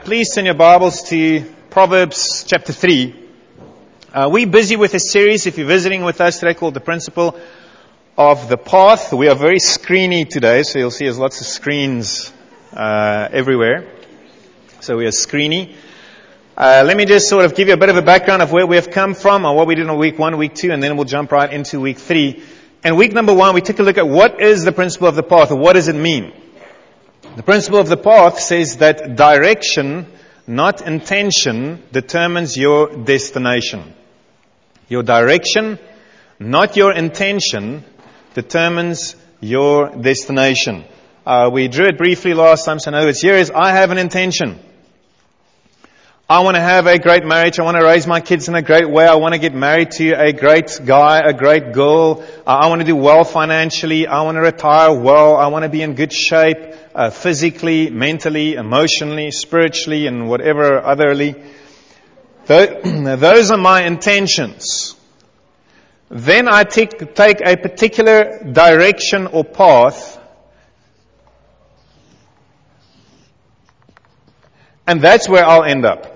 Please turn your Bibles to Proverbs chapter 3. We're busy with a series, if you're visiting with us today, called The Principle of the Path. We are very screeny today, so you'll see there's lots of screens everywhere. So we are screeny. Let me just sort of give you a bit of a background of where we have come from, or what we did in week 1, week 2, and then we'll jump right into week 3. And week number 1, we took a look at what is the principle of the path, or what does it mean? The principle of the path says that direction, not intention, determines your destination. Your direction, not your intention, determines your destination. We drew it briefly last time, so in other words, here is, I have an intention. I want to have a great marriage. I want to raise my kids in a great way. I want to get married to a great guy, a great girl. I want to do well financially. I want to retire well. I want to be in good shape, physically, mentally, emotionally, spiritually, and whatever otherly. Those are my intentions. Then I take a particular direction or path, and that's where I'll end up.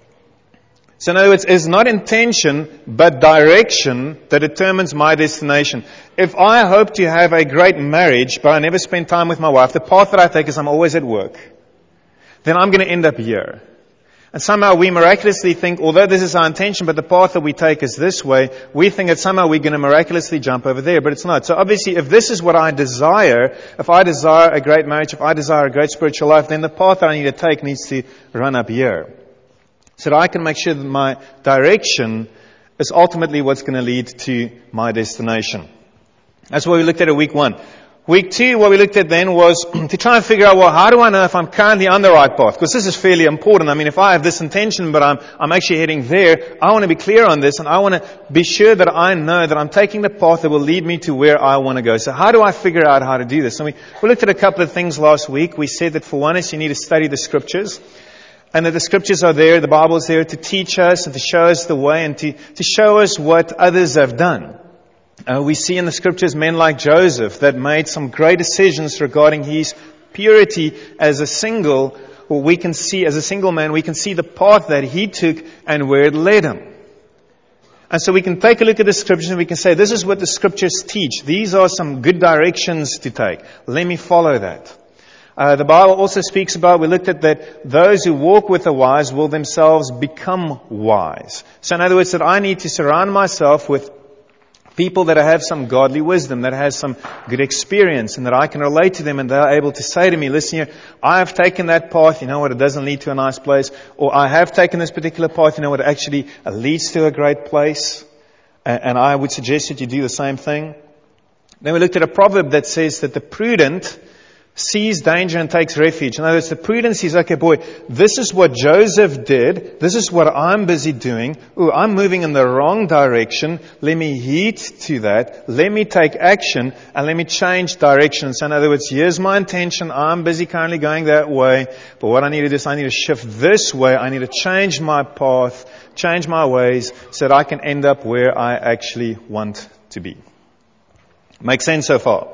So in other words, it's not intention, but direction that determines my destination. If I hope to have a great marriage, but I never spend time with my wife, the path that I take is I'm always at work, then I'm going to end up here. And somehow we miraculously think, although this is our intention, but the path that we take is this way, we think that somehow we're going to miraculously jump over there, but it's not. So obviously, if this is what I desire, if I desire a great marriage, if I desire a great spiritual life, then the path that I need to take needs to run up here. So that I can make sure that my direction is ultimately what's going to lead to my destination. That's what we looked at week 1. Week 2, what we looked at then was to try and figure out, well, how do I know if I'm currently on the right path? Because this is fairly important. I mean, if I have this intention, but I'm actually heading there, I want to be clear on this, and I want to be sure that I know that I'm taking the path that will lead me to where I want to go. So how do I figure out how to do this? So we looked at a couple of things last week. We said that for one is you need to study the Scriptures. And that the Scriptures are there, the Bible is there to teach us and to show us the way and to show us what others have done. We see in the Scriptures men like Joseph that made some great decisions regarding his purity as a single, or we can see as a single man, we can see the path that he took and where it led him. And so we can take a look at the Scriptures and we can say, this is what the Scriptures teach. These are some good directions to take. Let me follow that. The Bible also speaks about, we looked at that those who walk with the wise will themselves become wise. So in other words, that I need to surround myself with people that have some godly wisdom, that has some good experience, and that I can relate to them and they're able to say to me, listen here, I have taken that path, you know what, it doesn't lead to a nice place. Or I have taken this particular path, you know what, it actually leads to a great place. And I would suggest that you do the same thing. Then we looked at a proverb that says that the prudent sees danger and takes refuge. In other words, the prudence says, okay, boy, this is what Joseph did. This is what I'm busy doing. Ooh, I'm moving in the wrong direction. Let me heed to that. Let me take action and let me change direction. So in other words, here's my intention. I'm busy currently going that way. But what I need to do is I need to shift this way. I need to change my path, change my ways so that I can end up where I actually want to be. Make sense so far?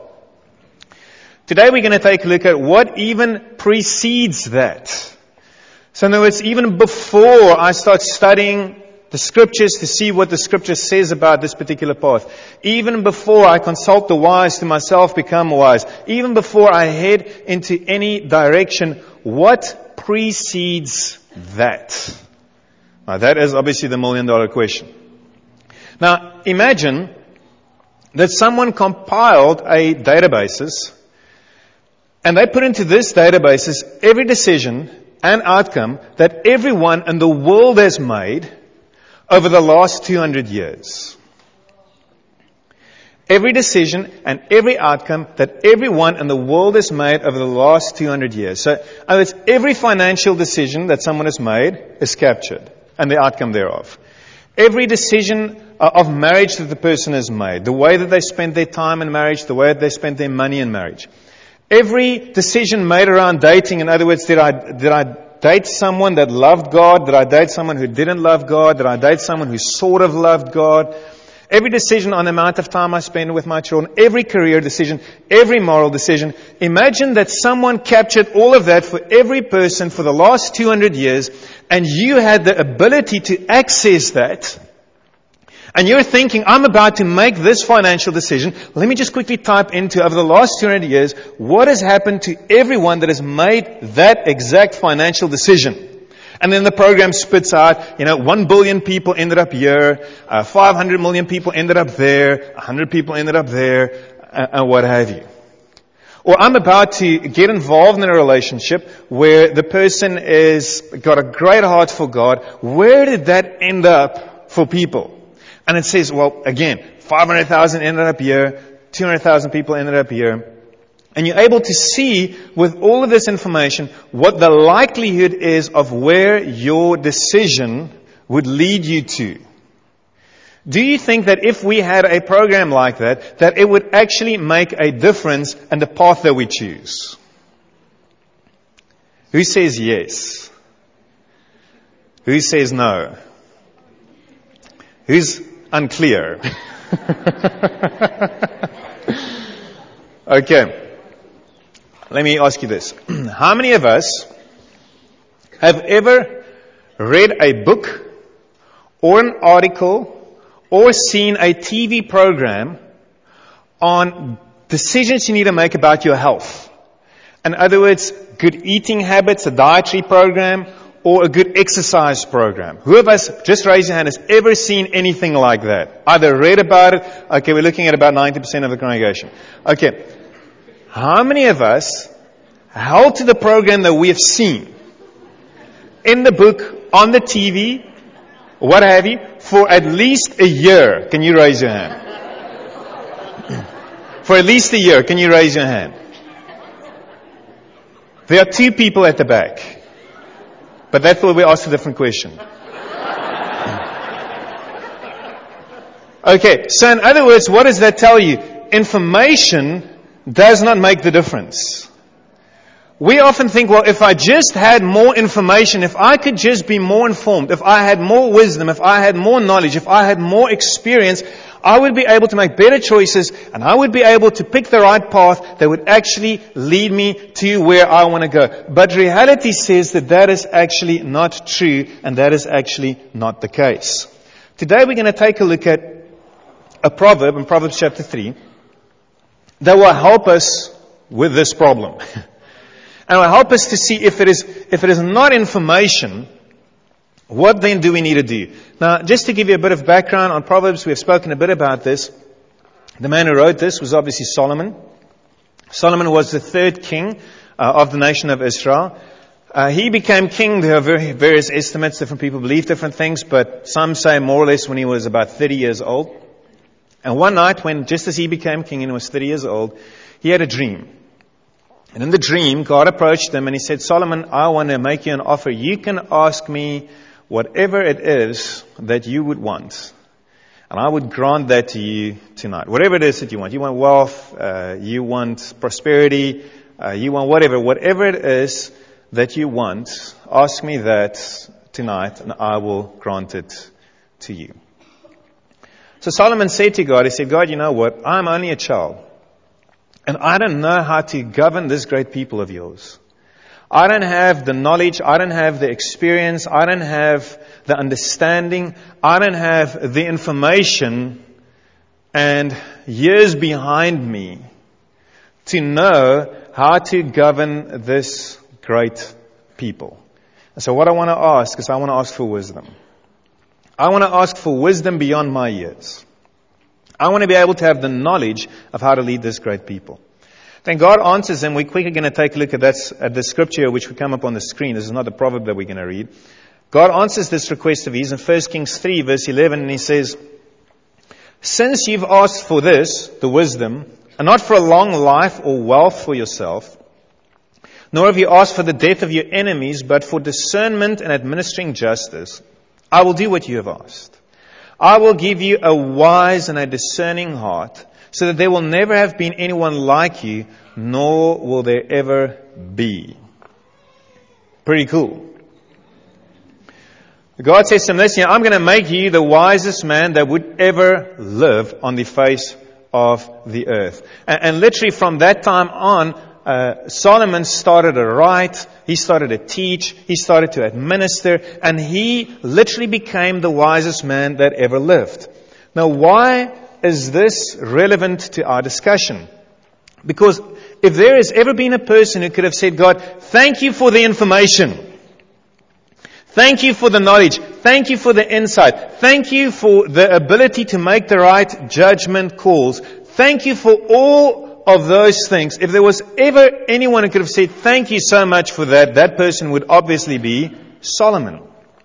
Today we're going to take a look at what even precedes that. So in other words, even before I start studying the Scriptures to see what the Scripture says about this particular path, even before I consult the wise to myself become wise, even before I head into any direction, what precedes that? Now that is obviously the $1,000,000 question. Now imagine that someone compiled a databases. And they put into this databases every decision and outcome that everyone in the world has made over the last 200 years. Every decision and every outcome that everyone in the world has made over the last 200 years. So, in other words, every financial decision that someone has made is captured, and the outcome thereof. Every decision of marriage that the person has made, the way that they spend their time in marriage, the way that they spend their money in marriage. Every decision made around dating, in other words, did I date someone that loved God? Did I date someone who didn't love God? Did I date someone who sort of loved God? Every decision on the amount of time I spend with my children, every career decision, every moral decision. Imagine that someone captured all of that for every person for the last 200 years, and you had the ability to access that. And you're thinking, I'm about to make this financial decision. Let me just quickly type into, over the last 200 years, what has happened to everyone that has made that exact financial decision. And then the program spits out, 1 billion people ended up here, 500 million people ended up there, 100 people ended up there, and what have you. Or I'm about to get involved in a relationship where the person is got a great heart for God. Where did that end up for people? And it says, well, again, 500,000 ended up here, 200,000 people ended up here. And you're able to see with all of this information what the likelihood is of where your decision would lead you to. Do you think that if we had a program like that it would actually make a difference in the path that we choose? Who says yes? Who says no? Who's unclear? Okay. Let me ask you this. How many of us have ever read a book or an article or seen a TV program on decisions you need to make about your health? In other words, good eating habits, a dietary program, or a good exercise program. Who of us, just raise your hand, has ever seen anything like that? Either read about it. Okay, we're looking at about 90% of the congregation. Okay. How many of us held to the program that we have seen in the book, on the TV, what have you, for at least a year? Can you raise your hand? For at least a year, can you raise your hand? There are 2 people at the back. But that's where we ask a different question. Okay, so in other words, what does that tell you? Information does not make the difference. We often think, well, if I just had more information, if I could just be more informed, if I had more wisdom, if I had more knowledge, if I had more experience, I would be able to make better choices and I would be able to pick the right path that would actually lead me to where I want to go. But reality says that is actually not true and that is actually not the case. Today we're going to take a look at a proverb in Proverbs chapter 3 that will help us with this problem. And will help us to see if it is not information, what then do we need to do? Now, just to give you a bit of background on Proverbs, we have spoken a bit about this. The man who wrote this was obviously Solomon. Solomon was the 3rd king of the nation of Israel. He became king. There are various estimates. Different people believe different things, but some say more or less when he was about 30 years old. And one night, just as he became king and he was 30 years old, he had a dream. And in the dream, God approached him and he said, Solomon, I want to make you an offer. You can ask me whatever it is that you would want. And I would grant that to you tonight. Whatever it is that you want. You want wealth, you want prosperity, you want whatever it is that you want, ask me that tonight and I will grant it to you. So Solomon said to God, he said, God, you know what? I'm only a child. And I don't know how to govern this great people of yours. I don't have the knowledge. I don't have the experience. I don't have the understanding. I don't have the information and years behind me to know how to govern this great people. And so what I want to ask is I want to ask for wisdom. I want to ask for wisdom beyond my years. I want to be able to have the knowledge of how to lead this great people. Then God answers him. We're quickly going to take a look at the scripture which will come up on the screen. This is not the proverb that we're going to read. God answers this request of his in 1 Kings 3 verse 11, and he says, since you've asked for this, the wisdom, and not for a long life or wealth for yourself, nor have you asked for the death of your enemies, but for discernment and administering justice, I will do what you have asked. I will give you a wise and a discerning heart, so that there will never have been anyone like you, nor will there ever be. Pretty cool. God says to him, listen, I'm going to make you the wisest man that would ever live on the face of the earth. And literally from that time on, Solomon started to write, he started to teach, he started to administer, and he literally became the wisest man that ever lived. Now, why is this relevant to our discussion? Because if there has ever been a person who could have said, God, thank you for the information. Thank you for the knowledge. Thank you for the insight. Thank you for the ability to make the right judgment calls. Thank you for all of those things. If there was ever anyone who could have said, thank you so much for that, that person would obviously be Solomon.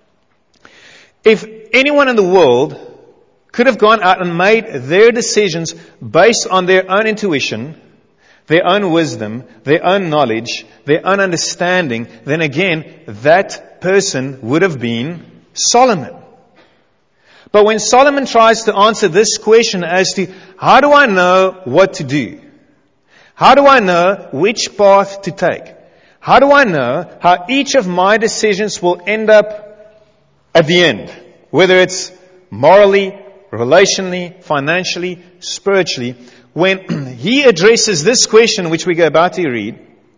If anyone in the world could have gone out and made their decisions based on their own intuition, their own wisdom, their own knowledge, their own understanding, then again, that person would have been Solomon. But when Solomon tries to answer this question as to, how do I know what to do? How do I know which path to take? How do I know how each of my decisions will end up at the end? Whether it's morally, relationally, financially, spiritually. When he addresses this question, which we're about to read,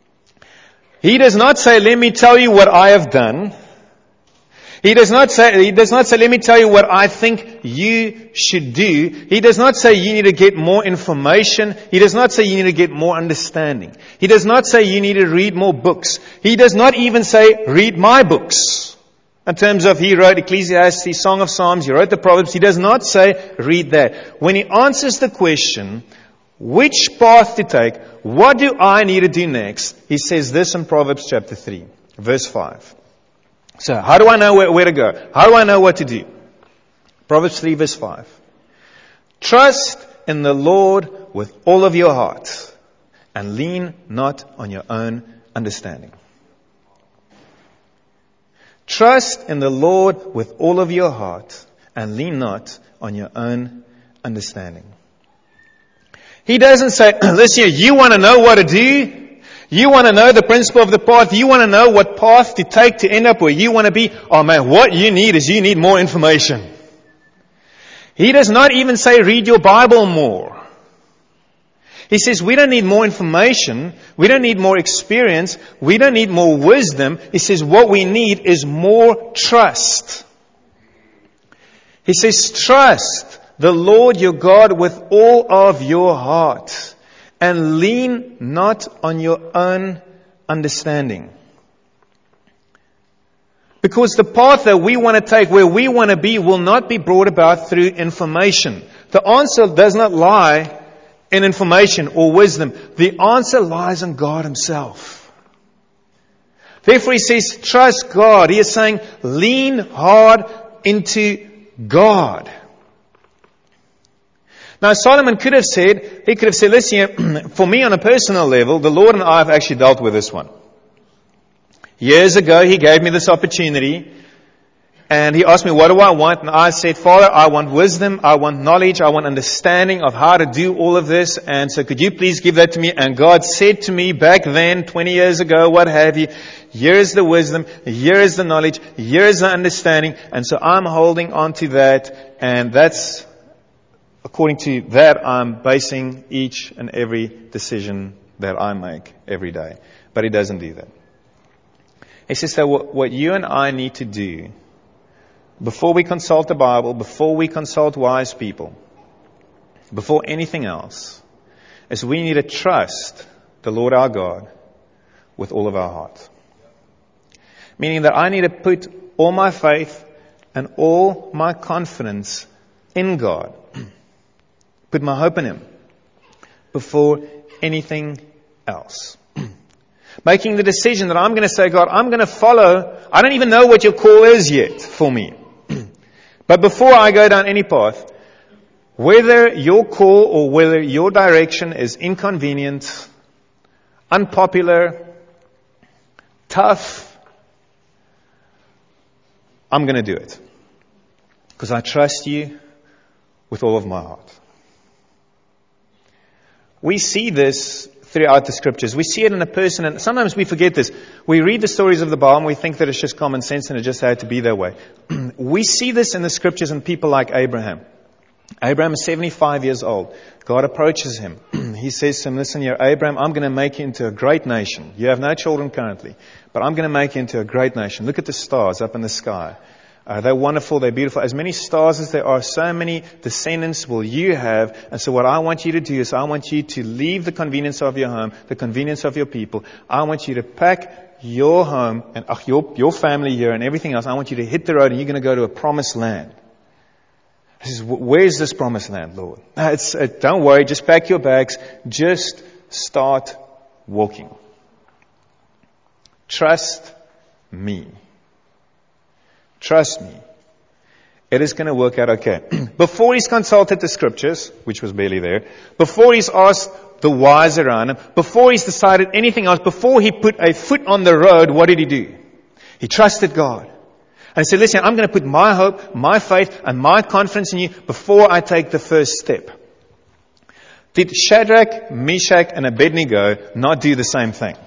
he does not say, let me tell you what I have done. He does not say, let me tell you what I think you should do. He does not say you need to get more information. He does not say you need to get more understanding. He does not say you need to read more books. He does not even say, read my books. In terms of, he wrote Ecclesiastes, Song of Psalms, he wrote the Proverbs. He does not say, read that. When he answers the question, which path to take, what do I need to do next? He says this in Proverbs chapter 3, verse 5. So, how do I know where to go? How do I know what to do? Proverbs 3, verse 5. Trust in the Lord with all of your heart, and lean not on your own understanding. Trust in the Lord with all of your heart, and lean not on your own understanding. He doesn't say, listen, you want to know what to do? You want to know the principle of the path? You want to know what path to take to end up where you want to be? Oh man, what you need is you need more information. He does not even say read your Bible more. He says we don't need more information. We don't need more experience. We don't need more wisdom. He says what we need is more trust. He says trust the Lord your God with all of your heart, and lean not on your own understanding. Because the path that we want to take, where we want to be, will not be brought about through information. The answer does not lie in information or wisdom. The answer lies in God Himself. Therefore He says, trust God. He is saying, lean hard into God. Now Solomon could have said, listen, for me on a personal level, the Lord and I have actually dealt with this one. Years ago, He gave me this opportunity, and He asked me, what do I want? And I said, Father, I want wisdom, I want knowledge, I want understanding of how to do all of this, and so could you please give that to me? And God said to me back then, 20 years ago, what have you, here is the wisdom, here is the knowledge, here is the understanding, and so I'm holding on to that, and that's, according to that, I'm basing each and every decision that I make every day. But He doesn't do that. He says that what you and I need to do before we consult the Bible, before we consult wise people, before anything else, is we need to trust the Lord our God with all of our heart. Meaning that I need to put all my faith and all my confidence in God. Put my hope in Him before anything else. Making the decision that I'm going to say, God, I'm going to follow. I don't even know what your call is yet for me. But before I go down any path, whether your call or whether your direction is inconvenient, unpopular, tough, I'm going to do it. Because I trust you with all of my heart. We see this throughout the scriptures. We see it in a person, and sometimes we forget this. We read the stories of the Bible and we think that it's just common sense and it just had to be that way. We see this in the scriptures in people like Abraham. Abraham is 75 years old. God approaches him. He says to him, listen here, Abraham, I'm going to make you into a great nation. You have no children currently, but I'm going to make you into a great nation. Look at the stars up in the sky. They're wonderful, they're beautiful. As many stars as there are, so many descendants will you have. And so what I want you to do is I want you to leave the convenience of your home, the convenience of your people. I want you to pack your home and your family here and everything else. I want you to hit the road and you're going to go to a promised land. He says, where's this promised land, Lord? Don't worry, just pack your bags. Just start walking. Trust me. Trust me. It is going to work out okay. Before he's consulted the scriptures, which was barely there, before he's asked the wise around him, before he's decided anything else, before he put a foot on the road, what did he do? He trusted God. And he said, listen, I'm going to put my hope, my faith, and my confidence in you before I take the first step. Did Shadrach, Meshach, and Abednego not do the same thing?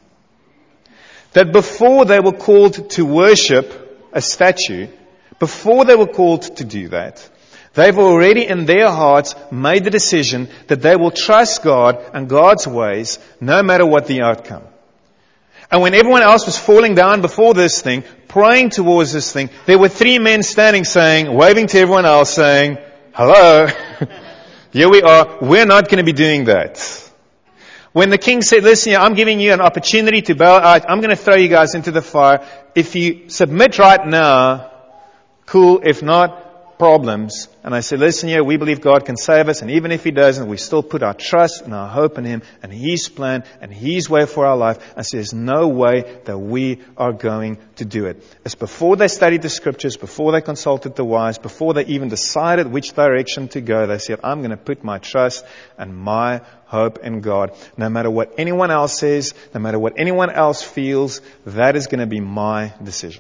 That before they were called to worship a statue, before they were called to do that, they've already in their hearts made the decision that they will trust God and God's ways no matter what the outcome. And when everyone else was falling down before this thing, praying towards this thing, there were 3 men standing saying, waving to everyone else saying, hello, here we are, we're not going to be doing that. When the king said, listen, I'm giving you an opportunity to bow out, I'm going to throw you guys into the fire. If you submit right now, cool. If not, problems. And I said, listen here, we believe God can save us. And even if He doesn't, we still put our trust and our hope in Him and His plan and His way for our life. I said, there's no way that we are going to do it. It's before they studied the scriptures, before they consulted the wise, before they even decided which direction to go, they said, I'm going to put my trust and my hope in God. No matter what anyone else says, no matter what anyone else feels, that is going to be my decision.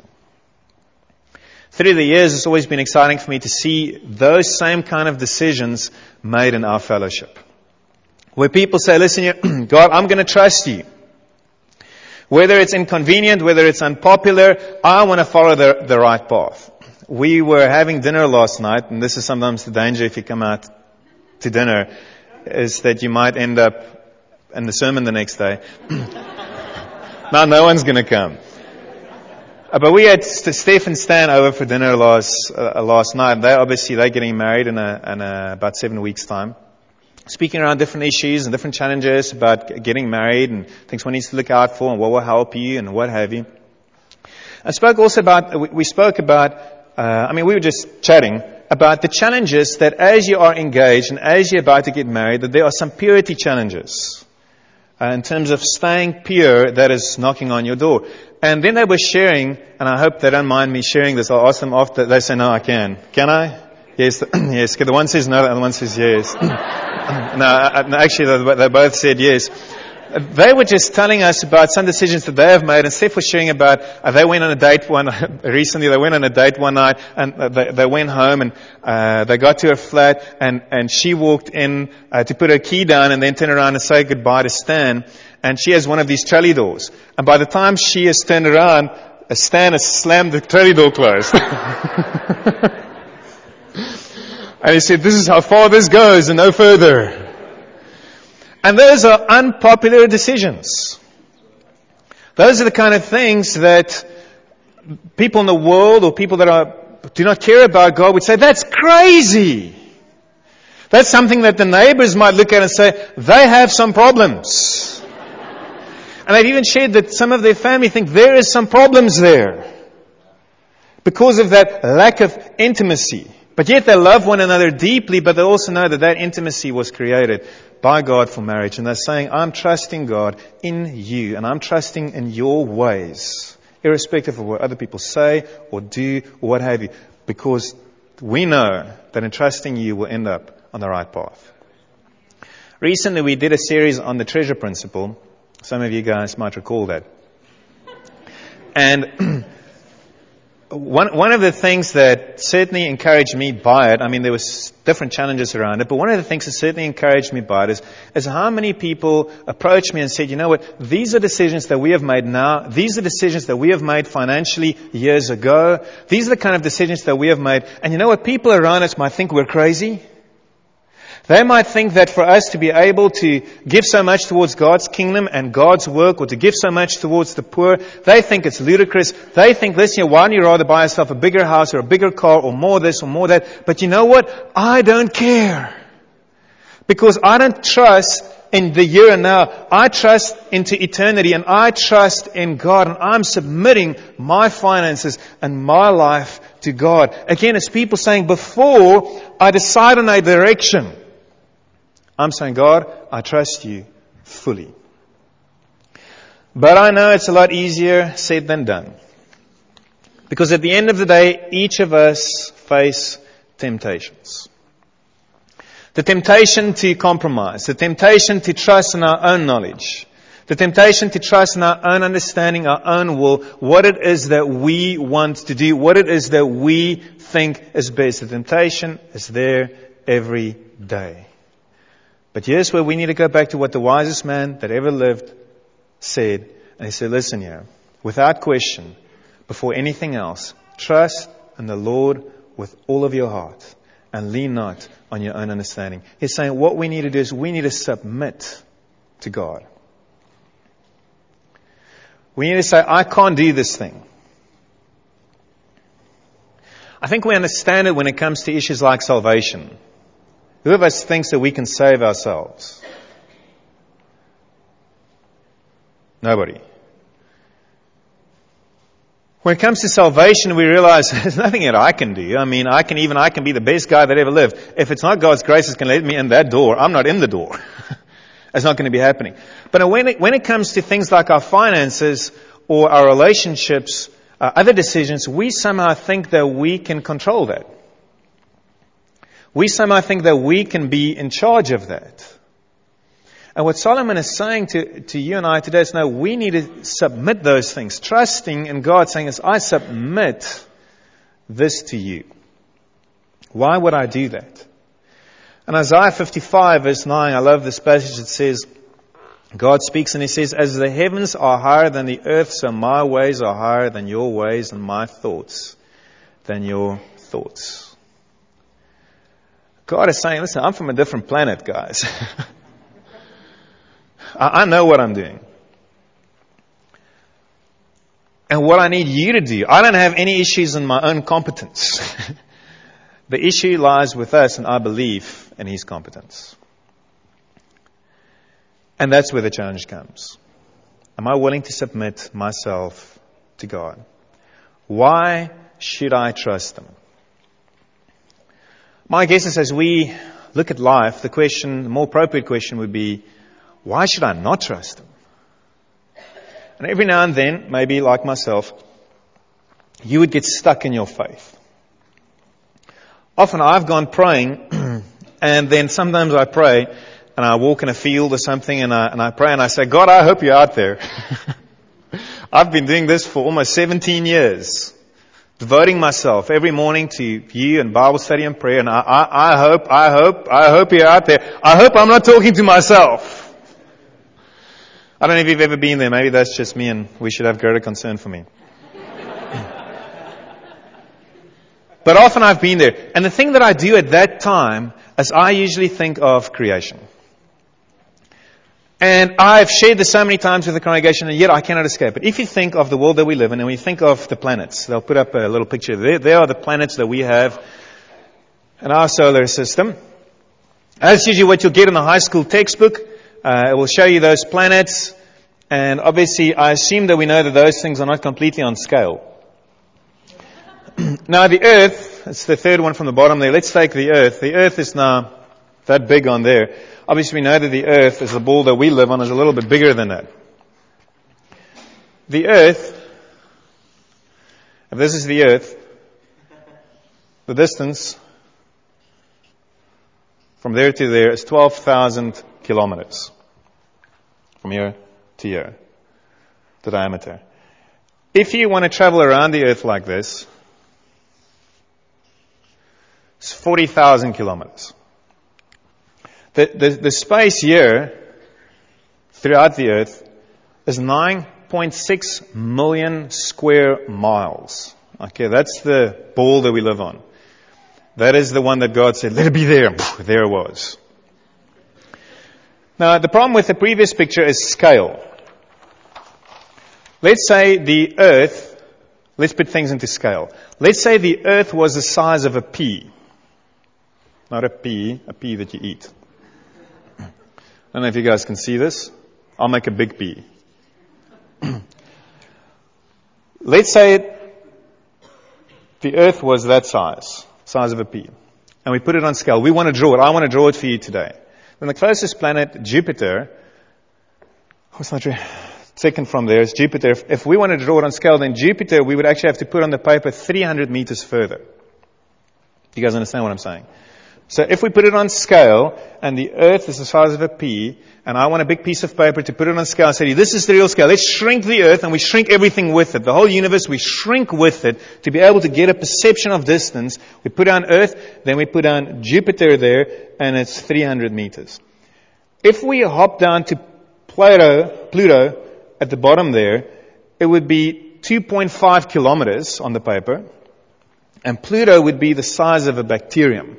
Through the years, it's always been exciting for me to see those same kind of decisions made in our fellowship. Where people say, listen, God, I'm going to trust you. Whether it's inconvenient, whether it's unpopular, I want to follow the right path. We were having dinner last night, and this is sometimes the danger if you come out to dinner, is that you might end up in the sermon the next day. Now no one's going to come. But we had Steph and Stan over for dinner last night. They're getting married in about 7 weeks' time. Speaking around different issues and different challenges about getting married and things one needs to look out for and what will help you and what have you. We were just chatting about the challenges that as you are engaged and as you're about to get married, that there are some purity challenges. In terms of staying pure, that is knocking on your door. And then they were sharing, and I hope they don't mind me sharing this. I'll ask them after. They say, no, I can. Can I? Yes. Yes. The one says no, the other one says yes. Actually, they both said yes. They were just telling us about some decisions that they have made, and Steph was sharing about they went on a date recently. They went on a date one night, and they went home, and they got to her flat, and she walked in to put her key down, and then turn around and say goodbye to Stan. And she has one of these trolley doors, and by the time she has turned around, Stan has slammed the trolley door closed. And he said, "This is how far this goes, and no further." And those are unpopular decisions. Those are the kind of things that people in the world or people that do not care about God would say, that's crazy. That's something that the neighbors might look at and say, they have some problems. And they've even shared that some of their family think there is some problems there because of that lack of intimacy. But yet they love one another deeply, but they also know that intimacy was created by God for marriage. And they're saying, I'm trusting God in you, and I'm trusting in your ways, irrespective of what other people say or do or what have you, because we know that in trusting you we'll end up on the right path. Recently we did a series on the treasure principle. Some of you guys might recall that. And one of the things that certainly encouraged me by it, I mean, there was different challenges around it, but one of the things that certainly encouraged me by it is how many people approached me and said, you know what, these are decisions that we have made now. These are decisions that we have made financially years ago. These are the kind of decisions that we have made. And you know what, people around us might think we're crazy. They might think that for us to be able to give so much towards God's kingdom and God's work, or to give so much towards the poor, they think it's ludicrous. They think, listen, why don't you rather buy yourself a bigger house or a bigger car or more this or more that? But you know what? I don't care. Because I don't trust in the here and now. I trust into eternity, and I trust in God, and I'm submitting my finances and my life to God. Again, it's people saying, before I decide on a direction, I'm saying, God, I trust you fully. But I know it's a lot easier said than done. Because at the end of the day, each of us face temptations. The temptation to compromise, the temptation to trust in our own knowledge, the temptation to trust in our own understanding, our own will, what it is that we want to do, what it is that we think is best. The temptation is there every day. But here's where we need to go back to what the wisest man that ever lived said. And he said, listen here, without question, before anything else, trust in the Lord with all of your heart and lean not on your own understanding. He's saying what we need to do is we need to submit to God. We need to say, I can't do this thing. I think we understand it when it comes to issues like salvation. Who of us thinks that we can save ourselves? Nobody. When it comes to salvation, we realize there's nothing that I can do. I mean, I can be the best guy that ever lived. If it's not God's grace that's going to let me in that door, I'm not in the door. It's not going to be happening. But when it comes to things like our finances or our relationships, other decisions, we somehow think that we can control that. We somehow think that we can be in charge of that. And what Solomon is saying to you and I today is, no, we need to submit those things. Trusting in God, saying, I submit this to you. Why would I do that? And Isaiah 55 verse 9, I love this passage. It says, God speaks and He says, as the heavens are higher than the earth, so my ways are higher than your ways, and my thoughts than your thoughts. God is saying, listen, I'm from a different planet, guys. I know what I'm doing. And what I need you to do, I don't have any issues in my own competence. The issue lies with us and our belief in His competence. And that's where the challenge comes. Am I willing to submit myself to God? Why should I trust Him? My guess is as we look at life, the more appropriate question would be, why should I not trust Him? And every now and then, maybe like myself, you would get stuck in your faith. Often I've gone praying, and then sometimes I pray, and I walk in a field or something, and I pray, and I say, God, I hope you're out there. I've been doing this for almost 17 years. Devoting myself every morning to you and Bible study and prayer. And I hope you're out there. I hope I'm not talking to myself. I don't know if you've ever been there. Maybe that's just me and we should have greater concern for me. But often I've been there. And the thing that I do at that time is I usually think of creation. And I've shared this so many times with the congregation, and yet I cannot escape it. If you think of the world that we live in, and we think of the planets, they'll put up a little picture there. There are the planets that we have in our solar system. That's usually what you'll get in the high school textbook. It will show you those planets. And obviously, I assume that we know that those things are not completely on scale. Now, the Earth, it's the third one from the bottom there. Let's take the Earth. The Earth is now that big on there. Obviously, we know that the Earth, is the ball that we live on, is a little bit bigger than that. The Earth, if this is the Earth, the distance from there to there is 12,000 kilometers. From here to here, the diameter. If you want to travel around the Earth like this, It's 40,000 kilometers. The space here throughout the earth is 9.6 million square miles. Okay, that's the ball that we live on. That is the one that God said, let it be there. There it was. Now, the problem with the previous picture is scale. Let's say the earth, let's put things into scale. Let's say the earth was the size of a pea. Not a pea that you eat. I don't know if you guys can see this. I'll make a big pea. Let's say the earth was that size of a pea. And we put it on scale. We want to draw it. I want to draw it for you today. Then the closest planet, Jupiter, second from there is Jupiter. If we want to draw it on scale, then Jupiter, we would actually have to put on the paper 300 meters further. You guys understand what I'm saying? So if we put it on scale, and the earth is the size of a pea, and I want a big piece of paper to put it on scale, I say, this is the real scale. Let's shrink the earth, and we shrink everything with it. The whole universe, we shrink with it to be able to get a perception of distance. We put down earth, then we put down Jupiter there, and it's 300 meters. If we hop down to Pluto at the bottom there, it would be 2.5 kilometers on the paper, and Pluto would be the size of a bacterium.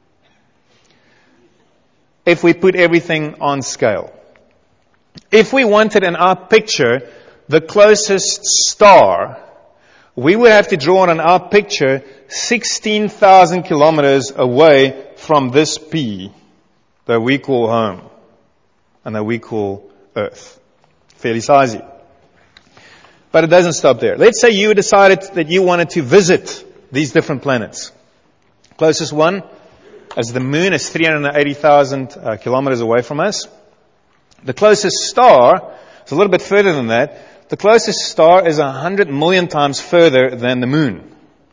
If we put everything on scale. If we wanted in our picture the closest star, we would have to draw it on our picture 16,000 kilometers away from this pea that we call home and that we call Earth. Fairly sizey. But it doesn't stop there. Let's say you decided that you wanted to visit these different planets. Closest one, as the moon, is 380,000 kilometers away from us. The closest star is a little bit further than that. The closest star is 100 million times further than the moon.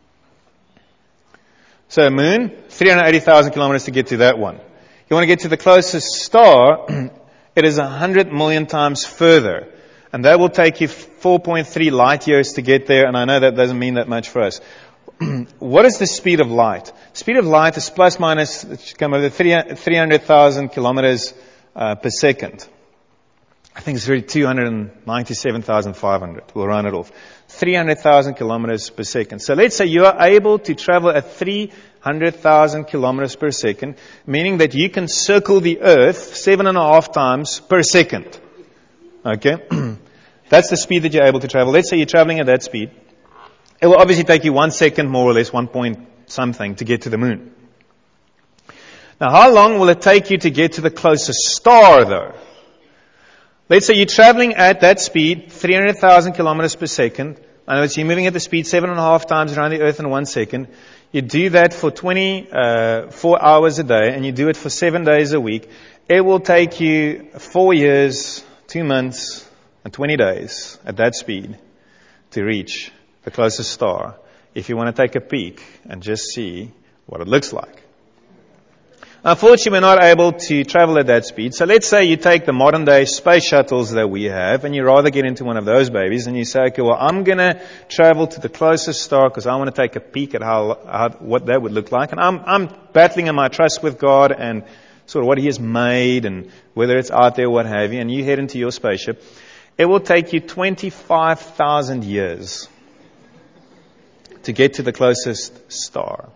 So moon, 380,000 kilometers to get to that one. You want to get to the closest star, it is 100 million times further. And that will take you 4.3 light years to get there, and I know that doesn't mean that much for us. What is the speed of light? Speed of light is plus minus, it should come over 300,000 kilometers per second. I think it's really 297,500. We'll round it off. 300,000 kilometers per second. So let's say you are able to travel at 300,000 kilometers per second, meaning that you can circle the Earth 7.5 times per second. Okay? That's the speed that you're able to travel. Let's say you're traveling at that speed. It will obviously take you 1 second, more or less, 1 point something, to get to the moon. Now, how long will it take you to get to the closest star, though? Let's say you're traveling at that speed, 300,000 kilometers per second. In other words, you're moving at the speed 7.5 times around the Earth in 1 second. You do that for 24 hours a day, and you do it for 7 days a week. It will take you 4 years, 2 months, and 20 days at that speed to reach the closest star, if you want to take a peek and just see what it looks like. Unfortunately, we're not able to travel at that speed. So let's say you take the modern day space shuttles that we have, and you rather get into one of those babies, and you say, okay, well, I'm going to travel to the closest star because I want to take a peek at what that would look like. And I'm battling in my trust with God and sort of what He has made and whether it's out there, what have you, and you head into your spaceship. It will take you 25,000 years to get to the closest star.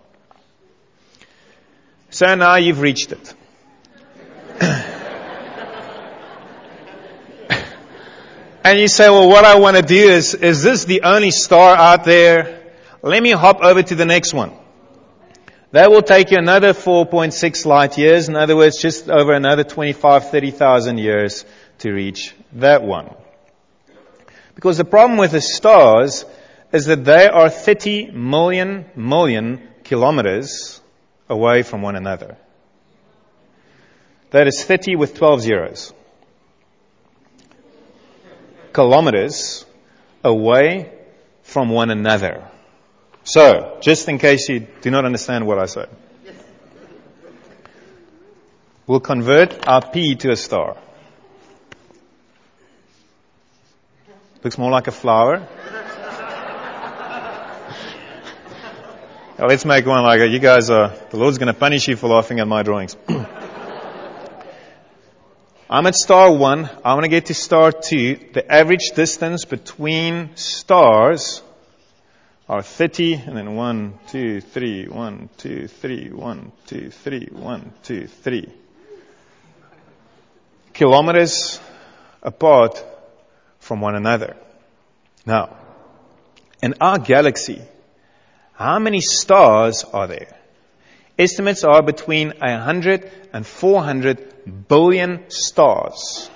So now you've reached it. And you say, well, what I want to do is this the only star out there? Let me hop over to the next one. That will take you another 4.6 light years. In other words, just over another 30,000 years to reach that one. Because the problem with the stars is that they are 30 million kilometers away from one another. That is 30 with 12 zeros. Kilometers away from one another. So, just in case you do not understand what I said, we'll convert our pea to a star. Looks more like a flower. Now, let's make one like it. The Lord's going to punish you for laughing at my drawings. I'm at star 1. I want to get to star 2. The average distance between stars are 30, and then 1, 2, 3, 1, 2, 3, 1, 2, 3, 1, 2, 3. Kilometers apart from one another. Now, in our galaxy, how many stars are there? Estimates are between 100 and 400 billion stars,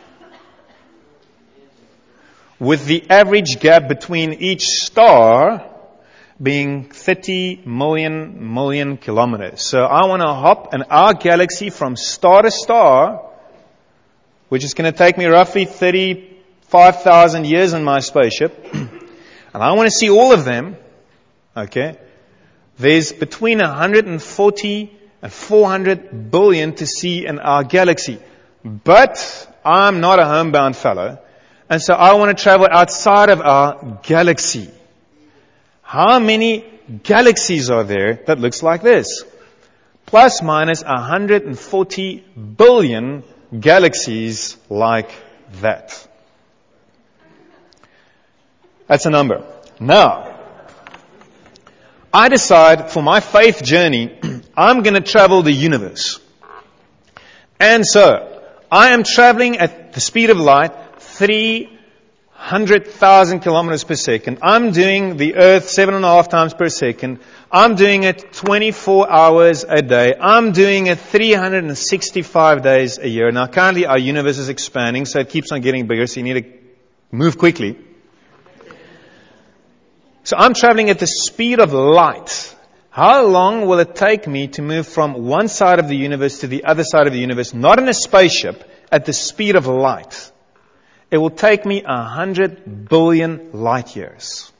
with the average gap between each star being 30 million kilometers. So I want to hop in our galaxy from star to star, which is going to take me roughly 35,000 years in my spaceship, and I want to see all of them. Okay? There's between 140 and 400 billion to see in our galaxy. But I'm not a homebound fellow, and so I want to travel outside of our galaxy. How many galaxies are there that looks like this? Plus minus 140 billion galaxies like that. That's a number. Now, I decide for my faith journey, I'm going to travel the universe. And so, I am traveling at the speed of light, 300,000 kilometers per second. I'm doing the Earth 7.5 times per second. I'm doing it 24 hours a day. I'm doing it 365 days a year. Now, currently our universe is expanding, so it keeps on getting bigger, so you need to move quickly. So I'm traveling at the speed of light. How long will it take me to move from one side of the universe to the other side of the universe, not in a spaceship, at the speed of light? It will take me 100 billion light years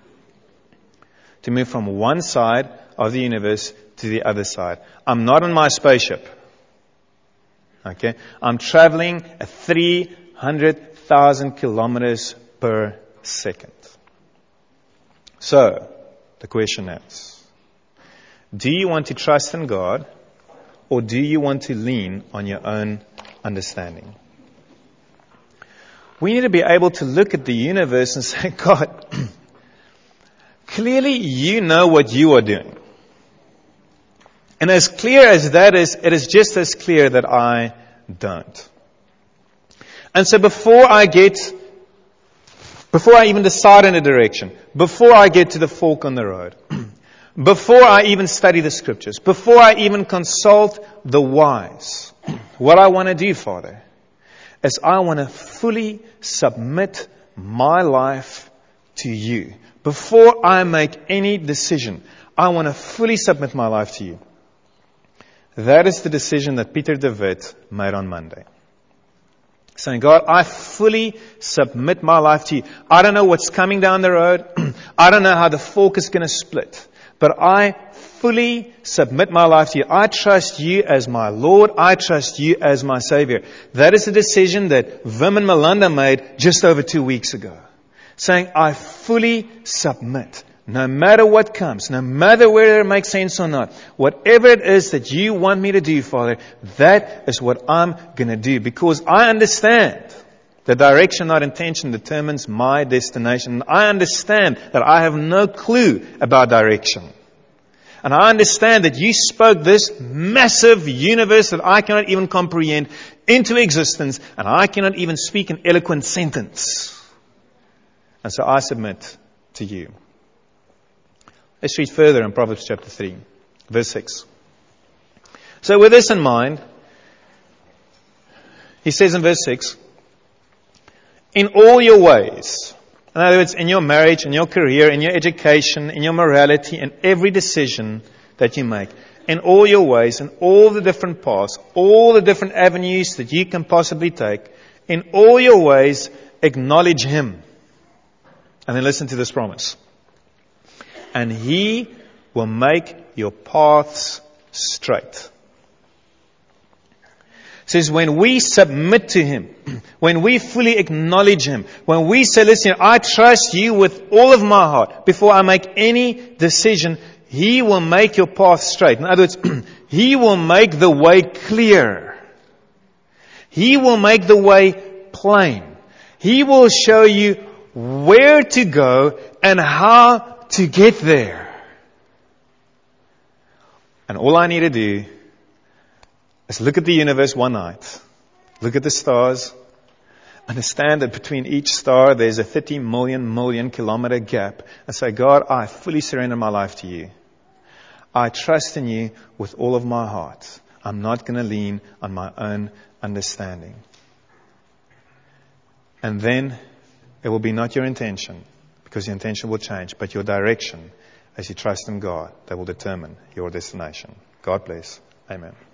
to move from one side of the universe to the other side. I'm not in my spaceship. Okay? I'm traveling at 300,000 kilometers per second. So, the question is, do you want to trust in God, or do you want to lean on your own understanding? We need to be able to look at the universe and say, God, clearly you know what you are doing. And as clear as that is, it is just as clear that I don't. And so before I even decide in a direction, before I get to the fork on the road, before I even study the scriptures, before I even consult the wise, what I want to do, Father, is I want to fully submit my life to you. Before I make any decision, I want to fully submit my life to you. That is the decision that Peter de Wit made on Monday. Saying, God, I fully submit my life to you. I don't know what's coming down the road. I don't know how the fork is going to split. But I fully submit my life to you. I trust you as my Lord. I trust you as my Savior. That is a decision that Wim and Melinda made just over 2 weeks ago. Saying, I fully submit. No matter what comes, no matter whether it makes sense or not, whatever it is that you want me to do, Father, that is what I'm going to do. Because I understand the direction, not intention, determines my destination. I understand that I have no clue about direction. And I understand that you spoke this massive universe that I cannot even comprehend into existence, and I cannot even speak an eloquent sentence. And so I submit to you. Let's read further in Proverbs chapter 3, verse 6. So with this in mind, he says in verse 6, in all your ways, in other words, in your marriage, in your career, in your education, in your morality, in every decision that you make, in all your ways, in all the different paths, all the different avenues that you can possibly take, in all your ways, acknowledge Him. And then listen to this promise. And He will make your paths straight. It says when we submit to Him, when we fully acknowledge Him, when we say, listen, I trust you with all of my heart, before I make any decision, He will make your path straight. In other words, He will make the way clear. He will make the way plain. He will show you where to go and how to get there. And all I need to do is look at the universe one night. Look at the stars. Understand that between each star there's a 30 million kilometer gap. And say, God, I fully surrender my life to you. I trust in you with all of my heart. I'm not going to lean on my own understanding. And then it will be not your intention, because your intention will change, but your direction as you trust in God that will determine your destination. God bless. Amen.